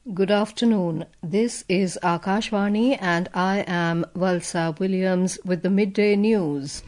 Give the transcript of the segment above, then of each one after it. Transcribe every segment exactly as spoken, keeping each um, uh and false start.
Good afternoon. This is Akashvani and I am Valsa Williams with the midday news.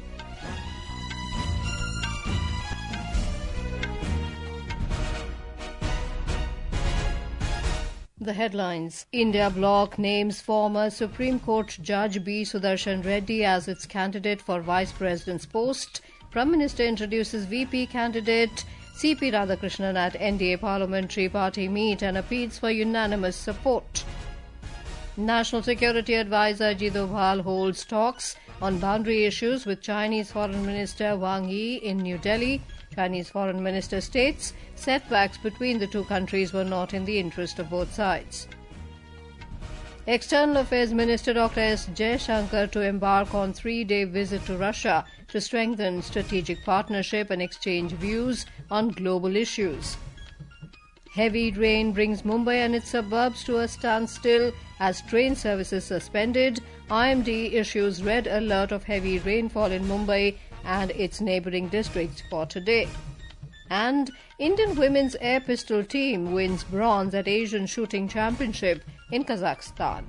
The headlines. India bloc names former Supreme Court Judge B. Sudarshan Reddy as its candidate for Vice President's post. Prime Minister introduces V P candidate C P Radhakrishnan at N D A Parliamentary Party meet and appeals for unanimous support. National Security Advisor Ajit Doval holds talks on boundary issues with Chinese Foreign Minister Wang Yi in New Delhi. Chinese Foreign Minister states setbacks between the two countries were not in the interest of both sides. External Affairs Minister Doctor S. Jaishankar to embark on three-day visit to Russia to strengthen strategic partnership and exchange views on global issues. Heavy rain brings Mumbai and its suburbs to a standstill as train services suspended. I M D issues red alert of heavy rainfall in Mumbai and its neighbouring districts for today. And Indian women's air pistol team wins bronze at Asian Shooting Championship in Kazakhstan.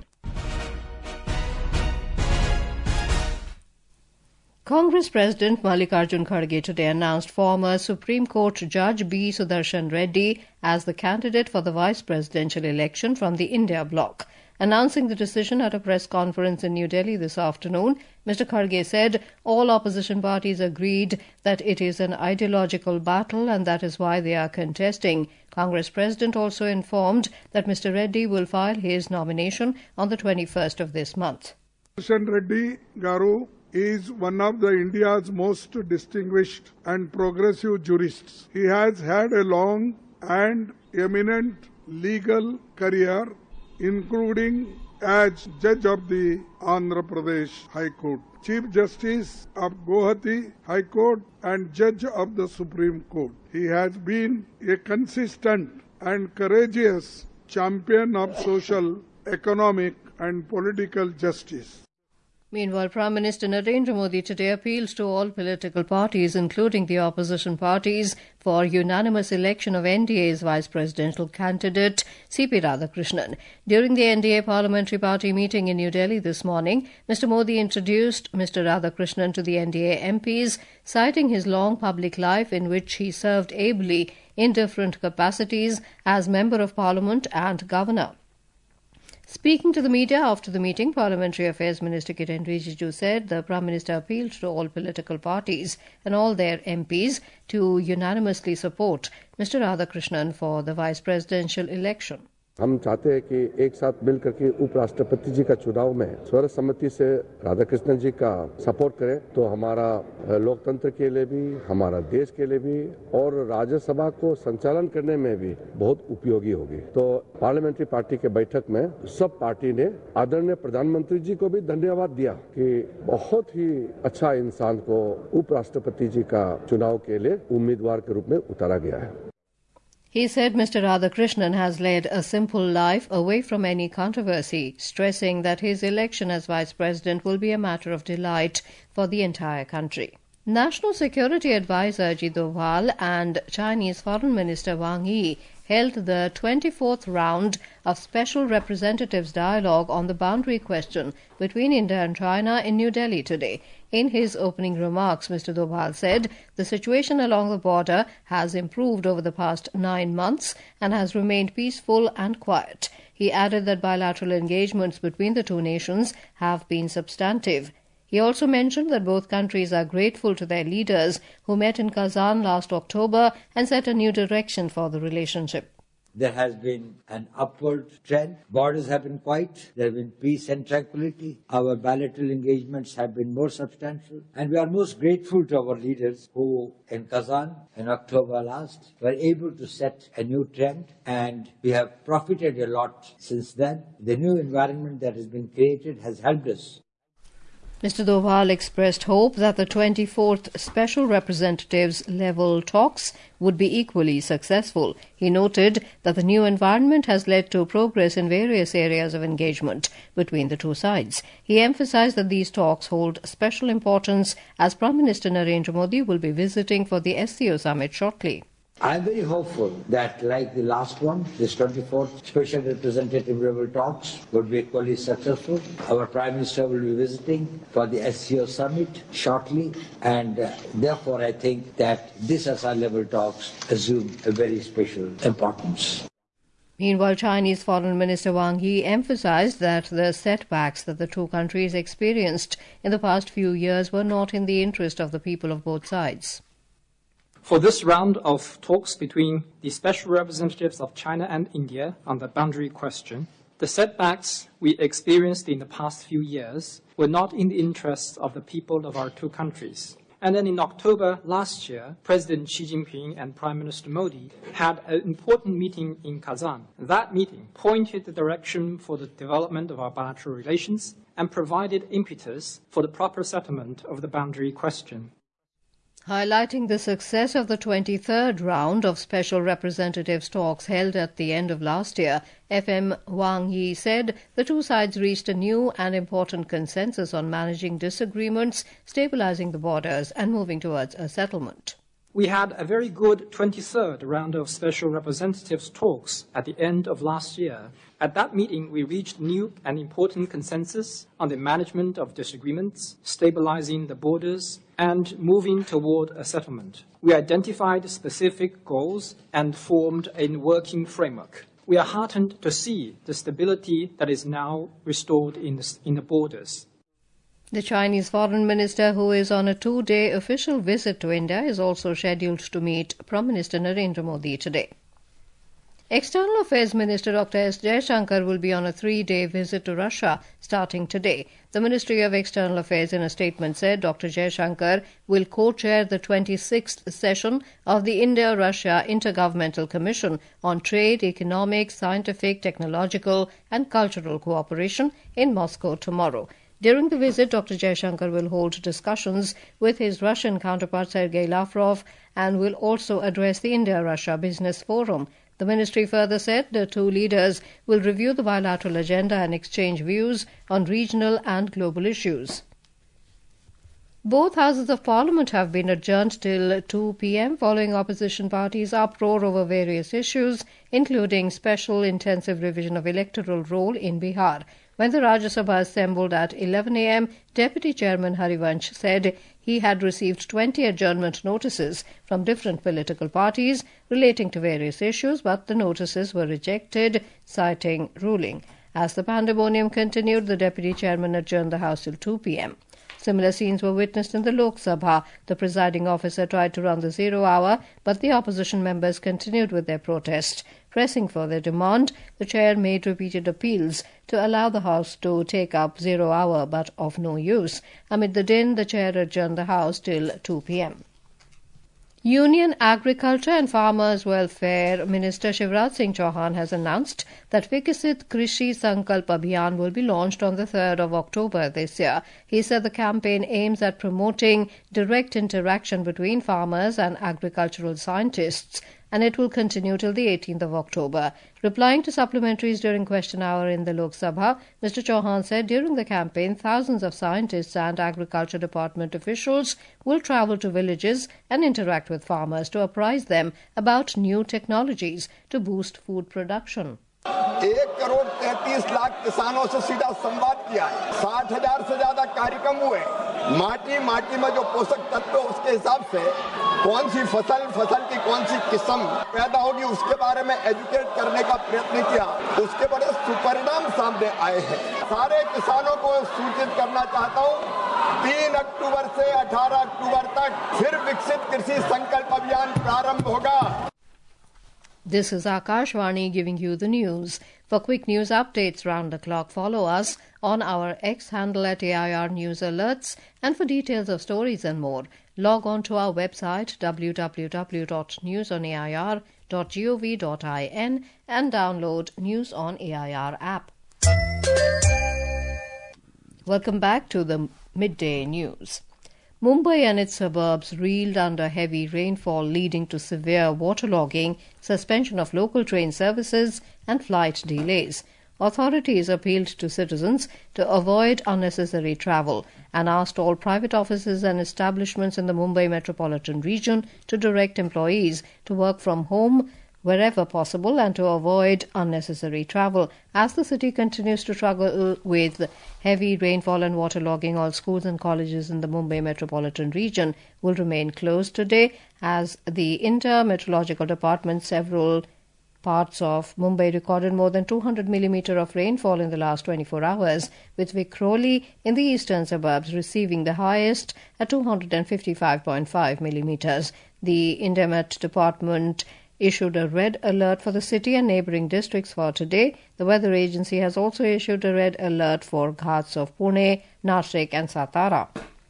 Congress President Mallikarjun Kharge today announced former Supreme Court Judge B. Sudarshan Reddy as the candidate for the vice presidential election from the India bloc. Announcing the decision at a press conference in New Delhi this afternoon, Mister Kharge said all opposition parties agreed that it is an ideological battle and that is why they are contesting. Congress President also informed that Mister Reddy will file his nomination on the twenty-first of this month. Sudarshan Reddy Garu is one of the India's most distinguished and progressive jurists. He has had a long and eminent legal career, including as Judge of the Andhra Pradesh High Court, Chief Justice of Guwahati High Court and Judge of the Supreme Court. He has been a consistent and courageous champion of social, economic and political justice. Meanwhile, Prime Minister Narendra Modi today appeals to all political parties, including the opposition parties, for unanimous election of N D A's vice presidential candidate C P Radhakrishnan. During the N D A Parliamentary Party meeting in New Delhi this morning, Mister Modi introduced Mister Radhakrishnan to the N D A M Ps, citing his long public life in which he served ably in different capacities as Member of Parliament and Governor. Speaking to the media after the meeting, Parliamentary Affairs Minister Kiren Rijiju said the Prime Minister appealed to all political parties and all their M Ps to unanimously support Mister Radhakrishnan for the vice presidential election. हम चाहते हैं कि एक साथ मिलकर के उपराष्ट्रपति जी का चुनाव में सर्वसम्मति से राधाकृष्णन जी का सपोर्ट करें तो हमारा लोकतंत्र के लिए भी, हमारा देश के लिए भी और राज्यसभा को संचालन करने में भी बहुत उपयोगी होगी। तो पार्लियामेंट्री पार्टी के बैठक में सब पार्टी ने आदरणीय प्रधानमंत्री जी को भी धन्यवाद दिया कि बहुत ही अच्छा इंसान को उपराष्ट्रपति जी का चुनाव के लिए उम्मीदवार के रूप में उतारा गया है। He said Mister Radhakrishnan has led a simple life away from any controversy, stressing that his election as Vice President will be a matter of delight for the entire country. National Security Advisor Ajit Doval and Chinese Foreign Minister Wang Yi held the twenty-fourth round of Special Representatives Dialogue on the boundary question between India and China in New Delhi today. In his opening remarks, Mister Doval said the situation along the border has improved over the past nine months and has remained peaceful and quiet. He added that bilateral engagements between the two nations have been substantive. He also mentioned that both countries are grateful to their leaders who met in Kazan last October and set a new direction for the relationship. There has been an upward trend. Borders have been quiet. There have been peace and tranquility. Our bilateral engagements have been more substantial. And we are most grateful to our leaders who, in Kazan, in October last, were able to set a new trend. And we have profited a lot since then. The new environment that has been created has helped us. Mister Doval expressed hope that the twenty-fourth Special Representatives level talks would be equally successful. He noted that the new environment has led to progress in various areas of engagement between the two sides. He emphasized that these talks hold special importance as Prime Minister Narendra Modi will be visiting for the S C O summit shortly. I'm very hopeful that, like the last one, this twenty-fourth Special Representative Level Talks would be equally successful. Our Prime Minister will be visiting for the S C O Summit shortly, and uh, therefore I think that this S R level talks assume a very special importance. Meanwhile, Chinese Foreign Minister Wang Yi emphasized that the setbacks that the two countries experienced in the past few years were not in the interest of the people of both sides. For this round of talks between the special representatives of China and India on the boundary question, the setbacks we experienced in the past few years were not in the interests of the people of our two countries. And then in October last year, President Xi Jinping and Prime Minister Modi had an important meeting in Kazan. That meeting pointed the direction for the development of our bilateral relations and provided impetus for the proper settlement of the boundary question. Highlighting the success of the twenty-third round of Special Representatives talks held at the end of last year, F M Wang Yi said the two sides reached a new and important consensus on managing disagreements, stabilizing the borders, and moving towards a settlement. We had a very good twenty-third round of Special Representatives talks at the end of last year. At that meeting, we reached new and important consensus on the management of disagreements, stabilizing the borders, and moving toward a settlement. We identified specific goals and formed a working framework. We are heartened to see the stability that is now restored in the, in the borders. The Chinese Foreign Minister, who is on a two-day official visit to India, is also scheduled to meet Prime Minister Narendra Modi today. External Affairs Minister Doctor S. Jaishankar will be on a three-day visit to Russia starting today. The Ministry of External Affairs in a statement said Doctor Jaishankar will co-chair the twenty-sixth session of the India-Russia Intergovernmental Commission on Trade, Economic, Scientific, Technological and Cultural Cooperation in Moscow tomorrow. During the visit, Doctor Jaishankar will hold discussions with his Russian counterpart Sergei Lavrov and will also address the India-Russia Business Forum. The ministry further said the two leaders will review the bilateral agenda and exchange views on regional and global issues. Both houses of parliament have been adjourned till two p m following opposition parties' uproar over various issues, including special intensive revision of electoral roll in Bihar. When the Rajya Sabha assembled at eleven a m, Deputy Chairman Harivansh said he had received twenty adjournment notices from different political parties relating to various issues, but the notices were rejected, citing ruling. As the pandemonium continued, the Deputy Chairman adjourned the House till two p m. Similar scenes were witnessed in the Lok Sabha. The presiding officer tried to run the zero hour, but the opposition members continued with their protest. Pressing for their demand, the chair made repeated appeals to allow the House to take up zero hour, but of no use. Amid the din, the chair adjourned the House till two p m. Union Agriculture and Farmers Welfare Minister Shivraj Singh Chauhan has announced that Vikasit Krishi Sankalp Abhiyan will be launched on the third of October this year. He said the campaign aims at promoting direct interaction between farmers and agricultural scientists, and it will continue till the eighteenth of October. Replying to supplementaries during question hour in the Lok Sabha, Mister Chauhan said during the campaign, thousands of scientists and agriculture department officials will travel to villages and interact with farmers to apprise them about new technologies to boost food production. एक करोड़ तैंतीस लाख किसानों से सीधा संवाद किया है। साठ हजार से ज्यादा कार्यक्रम हुए। माटी माटी में जो पोषक तत्व उसके हिसाब से कौन सी फसल फसल की कौन सी किस्म पैदा होगी उसके बारे में एजुकेट करने का प्रयत्न किया। उसके बड़े सुपरिणाम सामने आए हैं। सारे किसानों को सूचित करना चाहता हूँ, तीन अक्टूबर से अठारह अक्टूबर तक फिर विकसित कृषि संकल्प अभियान प्रारंभ होगा। This is Akashvani giving you the news. For quick news updates round the clock, follow us on our X handle at A I R News Alerts, and for details of stories and more, log on to our website w w w dot news on a i r dot gov dot in and download News on A I R app. Welcome back to the midday news. Mumbai and its suburbs reeled under heavy rainfall, leading to severe waterlogging, suspension of local train services and flight delays. authorities appealed to citizens to avoid unnecessary travel and asked all private offices and establishments in the Mumbai metropolitan region to direct employees to work from home wherever possible and to avoid unnecessary travel. As the city continues to struggle with heavy rainfall and waterlogging, all schools and colleges in the Mumbai metropolitan region will remain closed today. As the Inter Meteorological Department, several parts of Mumbai recorded more than two hundred millimetres of rainfall in the last twenty-four hours, with Vikhroli in the eastern suburbs receiving the highest at two hundred fifty-five point five millimetres. The Inter-Met Department issued a red alert for the city and neighbouring districts for today. The weather agency has also issued a red alert for Ghats of Pune, Nashik and Satara.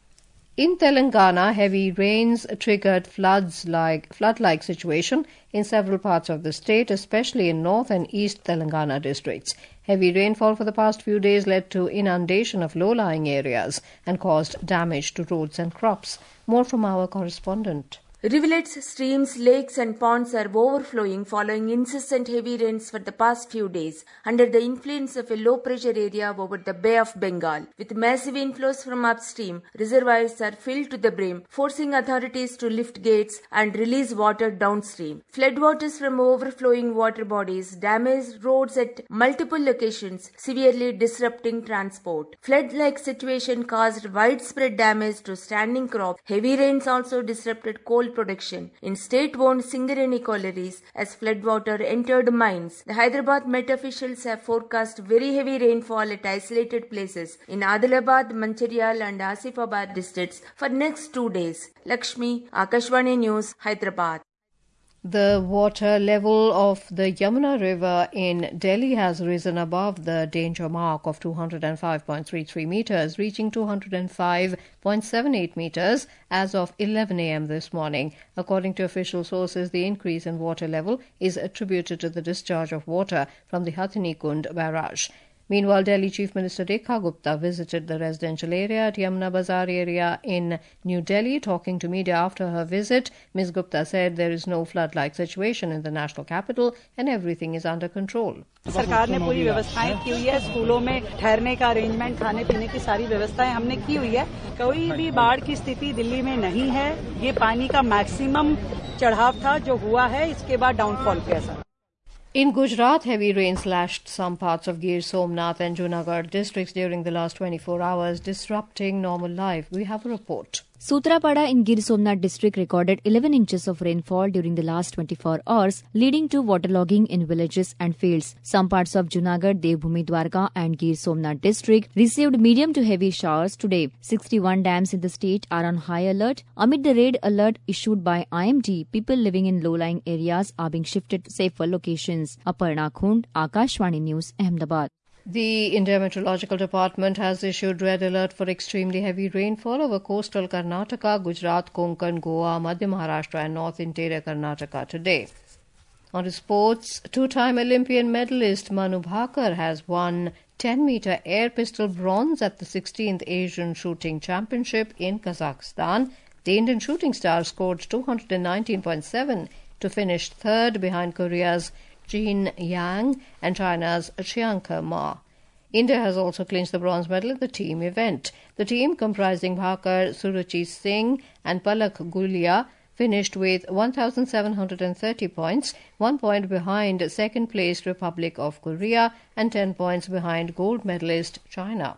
In Telangana, heavy rains triggered floods like flood-like situation in several parts of the state, especially in North and East Telangana districts. Heavy rainfall for the past few days led to inundation of low-lying areas and caused damage to roads and crops. More from our correspondent. Rivulets, streams, lakes and ponds are overflowing following incessant heavy rains for the past few days under the influence of a low-pressure area over the Bay of Bengal. With massive inflows from upstream, reservoirs are filled to the brim, forcing authorities to lift gates and release water downstream. Floodwaters from overflowing water bodies damaged roads at multiple locations, severely disrupting transport. Flood-like situation caused widespread damage to standing crops. Heavy rains also disrupted coal production in state-owned Singareni collieries as floodwater entered mines. The Hyderabad Met officials have forecast very heavy rainfall at isolated places in Adilabad, Manchiryal and Asifabad districts for next two days. Lakshmi, Akashvani News, Hyderabad. The water level of the Yamuna River in Delhi has risen above the danger mark of two hundred five point three three metres, reaching two hundred five point seven eight metres as of eleven a m this morning. According to official sources, the increase in water level is attributed to the discharge of water from the Hathini Kund barrage. Meanwhile, Delhi Chief Minister Rekha Gupta visited the residential area at Yamuna Bazar area in New Delhi. Talking to media after her visit, Miz Gupta said there is no flood-like situation in the national capital and everything is under control. सरकार ने पूरी व्यवस्थाएं की हुई है, स्कूलों में ठहरने का अरेंजमेंट, खाने पीने की सारी व्यवस्थाएं हमने की हुई है. कोई भी बाढ़ की स्थिति दिल्ली में नहीं है. ये पानी का मैक्सिमम चढ़ाव था जो हुआ है, इसके बाद डाउनफॉल पे ऐसा. In Gujarat, heavy rain slashed some parts of Gir Somnath and Junagadh districts during the last twenty-four hours, disrupting normal life. We have a report. Sutrapada in Gir Somnath district recorded eleven inches of rainfall during the last twenty-four hours, leading to waterlogging in villages and fields. Some parts of Junagadh, Devbhumi Dwarka and Gir Somnath district received medium to heavy showers today. sixty-one dams in the state are on high alert. Amid the red alert issued by I M D, people living in low-lying areas are being shifted to safer locations. Aparna Khund, Akashvani News, Ahmedabad. The India Meteorological Department has issued red alert for extremely heavy rainfall over coastal Karnataka, Gujarat, Konkan, Goa, Madhya Maharashtra and North Interior Karnataka today. On to sports, two-time Olympian medalist Manu Bhaker has won ten metre air pistol bronze at the sixteenth Asian Shooting Championship in Kazakhstan. The Indian shooting star scored two hundred nineteen point seven to finish third behind Korea's Jin Yang and China's Chiangke Ma. India has also clinched the bronze medal in the team event. The team, comprising Bhaker, Suruchi Singh and Palak Gulia, finished with one thousand seven hundred thirty points, one point behind second-placed Republic of Korea and ten points behind gold medalist China.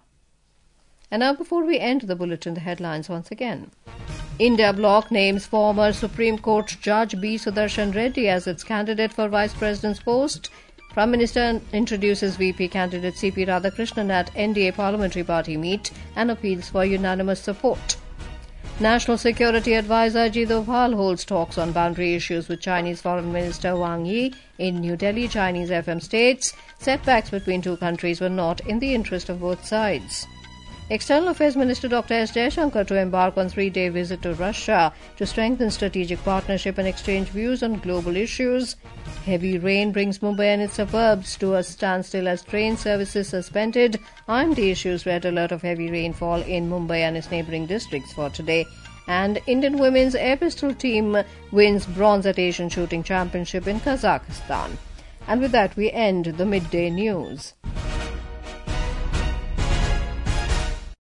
And now, before we end the bulletin, the headlines once again. India bloc names former Supreme Court Judge B. Sudarshan Reddy as its candidate for Vice President's post. Prime Minister introduces V P candidate C P Radhakrishnan at N D A Parliamentary Party meet and appeals for unanimous support. National Security Advisor Ajit Doval holds talks on boundary issues with Chinese Foreign Minister Wang Yi in New Delhi. Chinese F M states setbacks between two countries were not in the interest of both sides. External Affairs Minister Doctor S. Jaishankar to embark on three-day visit to Russia to strengthen strategic partnership and exchange views on global issues. Heavy rain brings Mumbai and its suburbs to a standstill as train services suspended. I M D issues red alert of heavy rainfall in Mumbai and its neighbouring districts for today. And Indian women's air pistol team wins bronze at Asian Shooting Championship in Kazakhstan. And with that, we end the midday news.